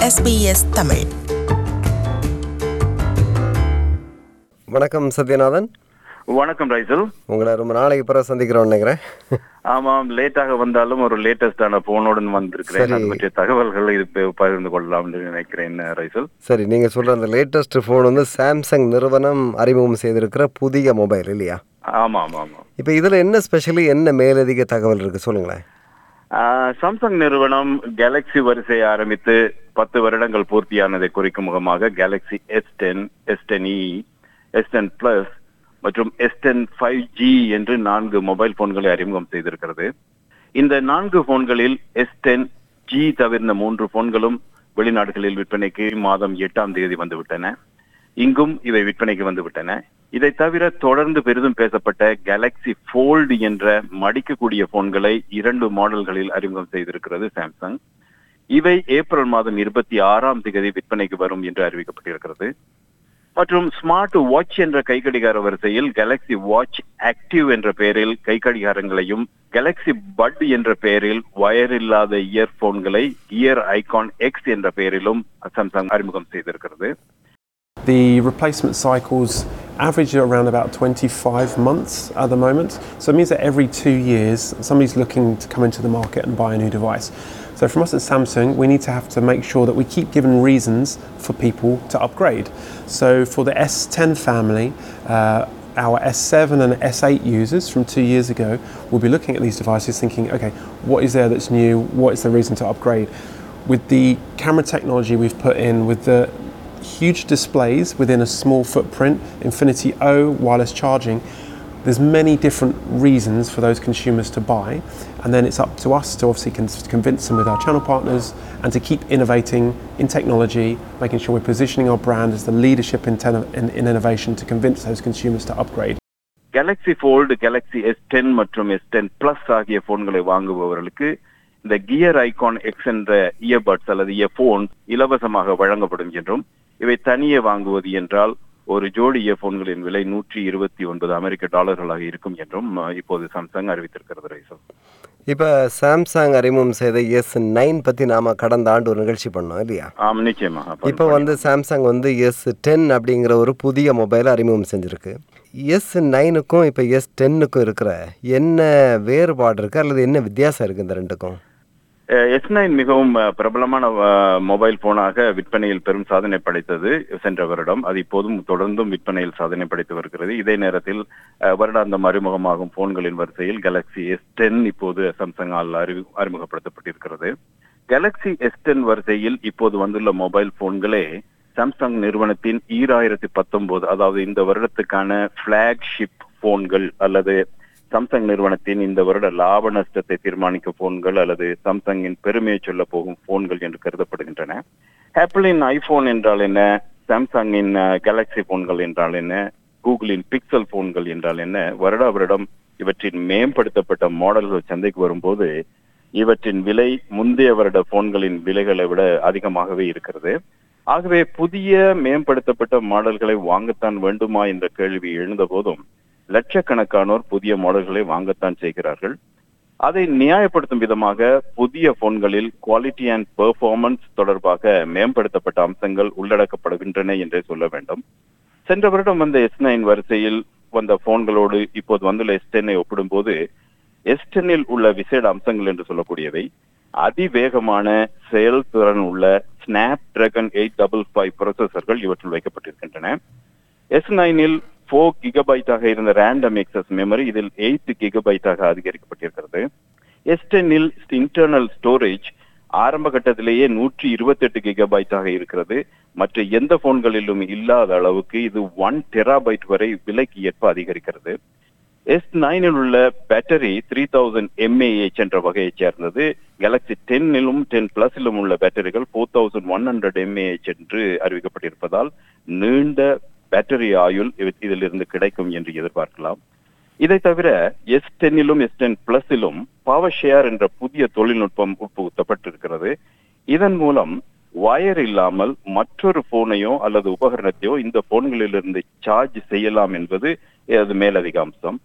SBS Tamil. வணக்கம் சத்யநாதன். வணக்கம் ரைசல். உங்களை ரொம்ப நாளைக்கு பிறகு சந்திக்கிறோம் நினைக்கிறேன். ஆமாம், லேட்டாக வந்தாலும் ஒரு லேட்டஸ்டான போனுடன் வந்திருக்கிறேன். அது பற்றிய தகவல்கள் இது பகிர்ந்து கொள்ளலாம் என்று நினைக்கிறேன் ரைசல். சரி, நீங்க சொல்ற அந்த லேட்டஸ்ட் போன் வந்து சாம்சங் நிறுவனம் அறிமுகம் செய்திருக்கிற புதிய மொபைல் இல்லையா? ஆமா ஆமா ஆமா. இப்போ இதுல என்ன ஸ்பெஷலி, என்ன மேலதிக தகவல் இருக்கு சொல்லுங்களேன். சாம்சங் நிறுவனம் கேலக்ஸி வரிசையை ஆரம்பித்து 10 வருடங்கள் பூர்த்தியானதை குறிக்கும் முகமாக Galaxy S10, S10e, S10 Plus மற்றும் S10 5G என்று 4 மொபைல் போன்களை அறிமுகம் செய்திருக்கிறது. இந்த 4 போன்களில் S10G தவிர்ந்த 3 போன்களும் வெளிநாடுகளில் விற்பனைக்கு மாதம் 8ஆம் தேதி வந்துவிட்டன. இங்கும் இவை விற்பனைக்கு வந்துவிட்டன. இதை தவிர தொடர்ந்து பெரிதும் பேசப்பட்ட கேலக்ஸி போல்ட் என்ற மடிக்கக்கூடிய போன்களை 2 மாடல்களில் அறிமுகம் செய்திருக்கிறது சாம்சங். இவை ஏப்ரல் மாதம் 26ஆம் தேதி விற்பனைக்கு வரும் என்று அறிவிக்கப்பட்டிருக்கிறது. மற்றும் ஸ்மார்ட் வாட்ச் என்ற கைக்கடிகார வரிசையில் கேலக்ஸி வாட்ச் ஆக்டிவ் என்ற பெயரில் கைக்கடிகாரங்களையும், கேலக்ஸி பட் என்ற பெயரில் வயர் இல்லாத இயர்போன்களை கியர் ஐகான் எக்ஸ் என்ற பெயரிலும் சாம்சங் அறிமுகம் செய்திருக்கிறது. The replacement cycles average around about 25 months at the moment. So it means that every 2 years, somebody's looking to come into the market and buy a new device. So from us at Samsung, we need to have to make sure that we keep giving reasons for people to upgrade. So for the S10 family, our S7 and S8 users from 2 years ago will be looking at these devices thinking, okay, what is there that's new? What is the reason to upgrade? With the camera technology we've put in, with the huge displays within a small footprint, Infinity O, wireless charging, there's many different reasons for those consumers to buy, and then it's up to us to obviously convince them with our channel partners and to keep innovating in technology, making sure we're positioning our brand as the leadership in innovation to convince those consumers to upgrade. Galaxy Fold, Galaxy S10 மற்றும் S10 Plus ஆகிய போன்களை வாங்குபவர்களுக்கு இந்த gear icon X என்ற earbuds அல்லது earphones இலவசமாக வழங்கப்படும் என்றும், இவை தனியே வாங்குவது என்றால் ஒரு ஜோடி இயர்போன்களின் விலை $129 இருக்கும் என்றும் இப்போது சாம்சங் அறிவித்திருக்கிறது ரைசல். இப்போ சாம்சங் அறிமுகம் செய்த S9 பற்றி நாம கடந்த ஆண்டு ஒரு நிகழ்ச்சி பண்ணோம் இல்லையா? ஆம், நிச்சயமாக. இப்போ வந்து சாம்சங் வந்து S10 அப்படிங்கிற ஒரு புதிய மொபைலை அறிமுகம் செஞ்சிருக்கு. S9க்கும் இப்போ S10க்கும் இருக்கிற என்ன வேறுபாடு இருக்கு அல்லது என்ன வித்தியாசம் இருக்கு இந்த ரெண்டுக்கும்? S9 மிகவும் பிரபலமான மொபைல் போனாக விற்பனையில் பெரும் சாதனை படைத்தது சென்ற வருடம். அது இப்போதும் தொடர்ந்தும் விற்பனையில் சாதனை படைத்து வருகிறது. இதே நேரத்தில் வருடாந்தம் அறிமுகமாகும் போன்களின் வரிசையில் கேலக்ஸி S10 இப்போது சாம்சங்கால் அறிமுகப்படுத்தப்பட்டிருக்கிறது. கேலக்ஸி S10 வரிசையில் இப்போது வந்துள்ள மொபைல் போன்களே சாம்சங் நிறுவனத்தின் 2019, அதாவது இந்த வருடத்துக்கான பிளாக்ஷிப் போன்கள் அல்லது சாம்சங் நிறுவனத்தின் இந்த வருட லாப நஷ்டத்தை தீர்மானிக்கும் போன்கள் அல்லது சாம்சங்கின் பெருமையை சொல்ல போகும் போன்கள் என்று கருதப்படுகின்றன. ஆப்பிளின் ஐபோன் என்றால் என்ன, சாம்சங்கின் கேலக்ஸி போன்கள் என்றால் என்ன, கூகுளின் பிக்சல் போன்கள் என்றால் என்ன, வருடா வருடம் இவற்றின் மேம்படுத்தப்பட்ட மாடல்கள் சந்தைக்கு வரும்போது இவற்றின் விலை முந்தைய வருட போன்களின் விலைகளை விட அதிகமாகவே இருக்கிறது. ஆகவே புதிய மேம்படுத்தப்பட்ட மாடல்களை வாங்கத்தான் வேண்டுமா என்ற கேள்வி எழுந்த போதும் லட்சக்கணக்கானோர் புதிய மாடல்களை வாங்கத்தான் செய்கிறார்கள். அதை நியாயப்படுத்தும் விதமாக புதிய போன்களில் குவாலிட்டி அண்ட் பெர்ஃபார்மன்ஸ் தொடர்பாக மேம்படுத்தப்பட்ட அம்சங்கள் உள்ளடக்கப்படுகின்றன என்றே சொல்ல வேண்டும். சென்ற வருடம் வந்த S9 வரிசையில் வந்த போன்களோடு இப்போது வந்துள்ள S10 ஒப்பிடும்போது S10 உள்ள விசேட அம்சங்கள் என்று சொல்லக்கூடியவை அதிவேகமான செயல்திறன் உள்ள ஸ்னாப்டிராகன் 855 ப்ரோசஸர்கள் இவற்றில் வைக்கப்பட்டிருக்கின்றன. S9 4 GB இருந்த ரேண்டம் எக்சஸ் மெமரி இதில் 8 GB அதிகரிக்கப்பட்டிருக்கிறது. S10 இன்டர்னல் ஸ்டோரேஜ் ஆரம்ப கட்டத்திலேயே 128 GB இருக்கிறது. மற்ற எந்த போன்களிலும் இல்லாத அளவுக்கு இது 1 TB வரை விலைக்கு ஏற்ப அதிகரிக்கிறது. S9 உள்ள பேட்டரி 3000 mAh என்ற வகையைச் சேர்ந்தது. கேலக்ஸி 10 10 Plus உள்ள பேட்டரிகள் 4100 mAh என்று அறிவிக்கப்பட்டிருப்பதால் நீண்ட பேட்டரி ஆயுள் இதிலிருந்து கிடைக்கும் என்று எதிர்பார்க்கலாம். இதை தவிர S10 S10 Plus power share என்ற புதிய தொழில்நுட்பம் உட்புகுத்தப்பட்டிருக்கிறது. இதன் மூலம் வயர் இல்லாமல் மற்றொரு போனையோ அல்லது உபகரணத்தையோ இந்த போன்களிலிருந்து சார்ஜ் செய்யலாம் என்பது அது மேலதிக அம்சம்.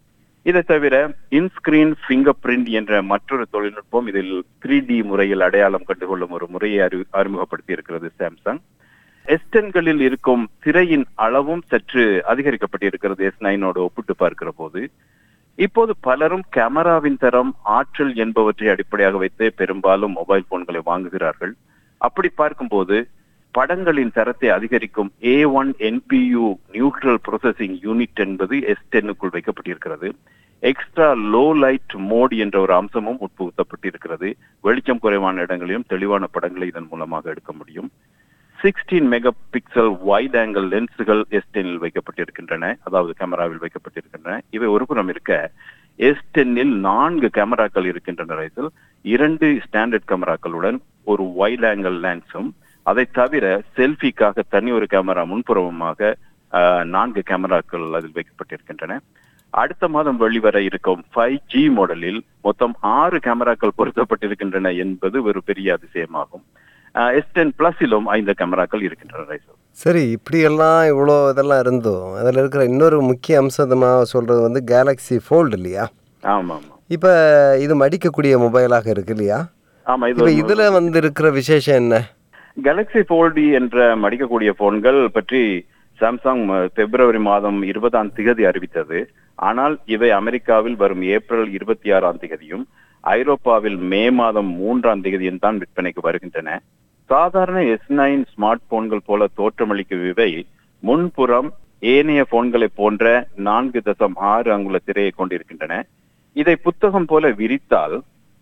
இதை தவிர இன்ஸ்கிரீன் ஃபிங்கர் பிரிண்ட் என்ற மற்றொரு தொழில்நுட்பம், இதில் 3D முறையில் அடையாளம் கண்டுகொள்ளும் ஒரு முறையை அறிமுகப்படுத்தி இருக்கிறது சாம்சங். S10களில் இருக்கும் திரையின் அளவும் சற்று அதிகரிக்கப்பட்டிருக்கிறது S9ஓடு ஒப்பிட்டு பார்க்கிற போது. இப்போது பலரும் கேமராவின் தரம், ஆற்றல் என்பவற்றை அடிப்படையாக வைத்து பெரும்பாலும் மொபைல் போன்களை வாங்குகிறார்கள். அப்படி பார்க்கும்போது படங்களின் தரத்தை அதிகரிக்கும் A1 NPU neutral processing unit என்பது S10க்குள் வைக்கப்பட்டிருக்கிறது. எக்ஸ்ட்ரா லோ லைட் மோட் என்ற ஒரு அம்சமும் உட்புகுத்தப்பட்டிருக்கிறது. வெளிச்சம் குறைவான இடங்களிலும் தெளிவான படங்களை இதன் மூலமாக எடுக்க முடியும். 16 மெகா பிக்சல் வைட் ஆங்கிள் லென்ஸுகள் S10இல் வைக்கப்பட்டிருக்கின்றன, அதாவது கேமராவில் வைக்கப்பட்டிருக்கின்றன. இவை ஒருபுறம் இருக்க S10இல் 4 கேமராக்கள் இருக்கின்றன. 2 ஸ்டாண்டர்ட் கேமராக்களுடன் ஒரு வைட் ஆங்கிள் லென்ஸும், அதை தவிர செல்ஃபிக்காக தனி ஒரு கேமரா முன்புறமுமாக 4 கேமராக்கள் அதில் வைக்கப்பட்டிருக்கின்றன. அடுத்த மாதம் வெளிவர இருக்கும் 5G மாடலில் மொத்தம் 6 கேமராக்கள் பொருத்தப்பட்டிருக்கின்றன என்பது ஒரு பெரிய அதிசயமாகும். S10 பிளஸிலும் 5 கேமராக்கள் இருக்கின்றன. சரி, இப்படியெல்லாம் இவ்வளோ இதெல்லாம் இருந்தோம், அதில் இருக்கிற இன்னொரு முக்கிய அம்சமாக சொல்கிறது வந்து கேலக்ஸி ஃபோல்டு இல்லையா? ஆமாம் ஆமாம். இப்போ இது மடிக்கக்கூடிய மொபைலாக இருக்கு இல்லையா? ஆமாம். இப்போ இதில் வந்து இருக்கிற விசேஷம் என்ன? கேலக்ஸி ஃபோல்டு என்ற மடிக்கக்கூடிய போன்கள் பற்றி சாம்சங் பிப்ரவரி மாதம் 20ஆம் தேதி அறிவித்தது. ஆனால் இவை அமெரிக்காவில் வரும் ஏப்ரல் 26ஆம் தேதியும், ஐரோப்பாவில் மே மாதம் 3ஆம் தேதியும் தான் விற்பனைக்கு வருகின்றன. சாதாரண S9 ஸ்மார்ட் போன்கள் போல தோற்றமளிக்கும் இவை முன்புறம் ஏனைய போன்களை போன்ற 4.6 அங்குல திரையை கொண்டிருக்கின்றன. இதை புத்தகம் போல விரித்தால்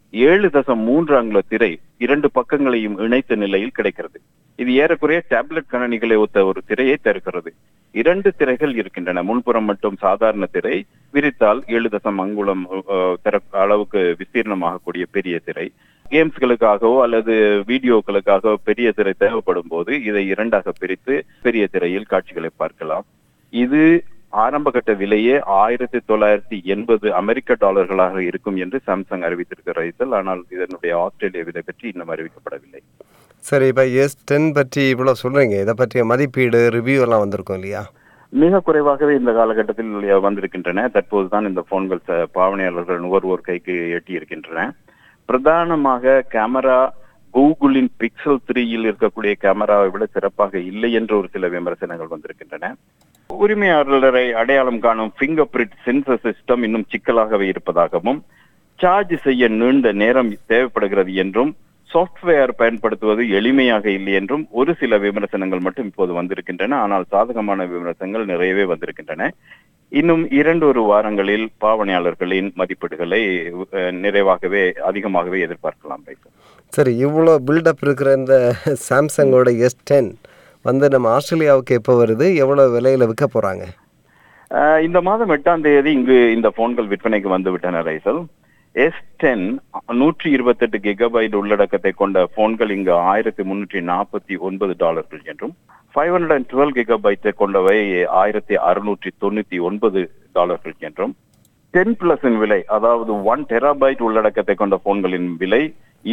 7.3 அங்குல திரை 2 பக்கங்களையும் இணைத்த நிலையில் கிடைக்கிறது. இது ஏறக்குறைய டேப்லெட் கணனிகளை ஒத்த ஒரு திரையை தருகிறது. 2 திரைகள் இருக்கின்றன. முன்புறம் மட்டும் சாதாரண திரை, விரித்தால் 7 அங்குலம் அளவுக்கு விஸ்தீர்ணமாகக்கூடிய பெரிய திரை. கேம்ஸ்களுக்காகவோ அல்லது வீடியோக்களுக்காகவோ பெரிய திரை தேவைப்படும் போது இதை 2ஆக பிரித்து பெரிய திரையில் காட்சிகளை பார்க்கலாம். இது ஆரம்ப கட்ட விலையே $1980 அமெரிக்க டாலர்களாக இருக்கும் என்று சாம்சங் அறிவித்திருக்கிறார்கள். ஆனால் இதனுடைய ஆஸ்திரேலிய விலை பற்றி இன்னும் அறிவிக்கப்படவில்லை. சரி, இப்போ S10 பற்றி இவ்வளோ சொல்கிறீங்க, இதை பற்றிய மதிப்பீடு, ரிவ்யூ எல்லாம் வந்திருக்கும் இல்லையா? மிக குறைவாகவே இந்த காலகட்டத்தில் வந்திருக்கின்றன. தற்போதுதான் இந்த போன்கள் பாவனையாளர்கள் நுகர்வோர் கைக்கு எட்டி இருக்கின்றன. பிரதானமாக கேமரா கூகுளின் பிக்சல் 3யில் இருக்கக்கூடிய கேமராவை விட சிறப்பாக இல்லை என்ற ஒரு சில விமர்சனங்கள் வந்திருக்கின்றன. உரிமையாளரை அடையாளம் காணும் ஃபிங்கர் பிரிண்ட் சென்சர் சிஸ்டம் இன்னும் சிக்கலாகவே இருப்பதாகவும், சார்ஜ் செய்ய நீண்ட நேரம் தேவைப்படுகிறது என்றும், சாஃப்ட்வேர் பயன்படுத்துவது எளிமையாக இல்லை என்றும் ஒரு சில விமர்சனங்கள் மட்டும் இப்போது வந்திருக்கின்றன. ஆனால் சாதகமான விமர்சனங்கள் நிறையவே வந்திருக்கின்றன. இன்னும் 2 வாரங்களில் பாவனையாளர்களின் மதிப்பீடுகளை நிறைவாகவே அதிகமாகவே எதிர்பார்க்கலாம். சரி, இவ்வளோ பில்டப் இருக்கிற இந்த சாம்சங்கோட S10 வந்து நம்ம ஆஸ்திரேலியாவுக்கு எப்போ வருது, எவ்வளோ விலையில் விற்க போகிறாங்க? இந்த மாதம் 8ஆம் தேதி இங்கு இந்த போன்கள் விற்பனைக்கு வந்து விட்டன. S10 128 GB உள்ளடக்கத்தை கொண்ட போன்கள் இங்கு $1349 என்றும், 512 GB கொண்டவை $1699 என்றும், 10+ விலை, அதாவது 1 TB உள்ளடக்கத்தை கொண்ட போன்களின் விலை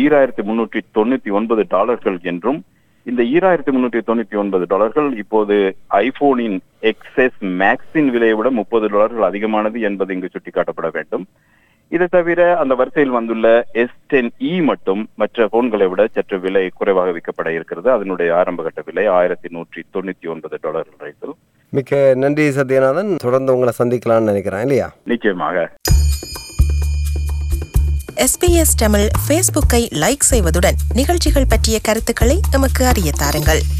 $2399 என்றும், இந்த $2399 இப்போது ஐபோனின் XS மேக்ஸின் விலையை விட $30 அதிகமானது என்பது இங்கு சுட்டிக்காட்டப்பட வேண்டும். இதை தவிர அந்த வரிசையில் வந்துள்ள S10e மட்டும் மற்ற போன்களை விட சற்று விலை குறைவாக விற்கப்பட இருக்கிறது. அதனுடைய ஆரம்பகட்ட விலை $1199. மிக்க நன்றி சத்யநாதன். தொடர்ந்து உங்களை சந்திக்கலாம்னு நினைக்கிறேன் இல்லையா? நிச்சயமாக. SBS தமிழ் ஃபேஸ்புக்கை லைக் செய்வதுடன் நிகழ்ச்சிகள் பற்றிய கருத்துக்களை எமக்கு அறிய தாருங்கள்.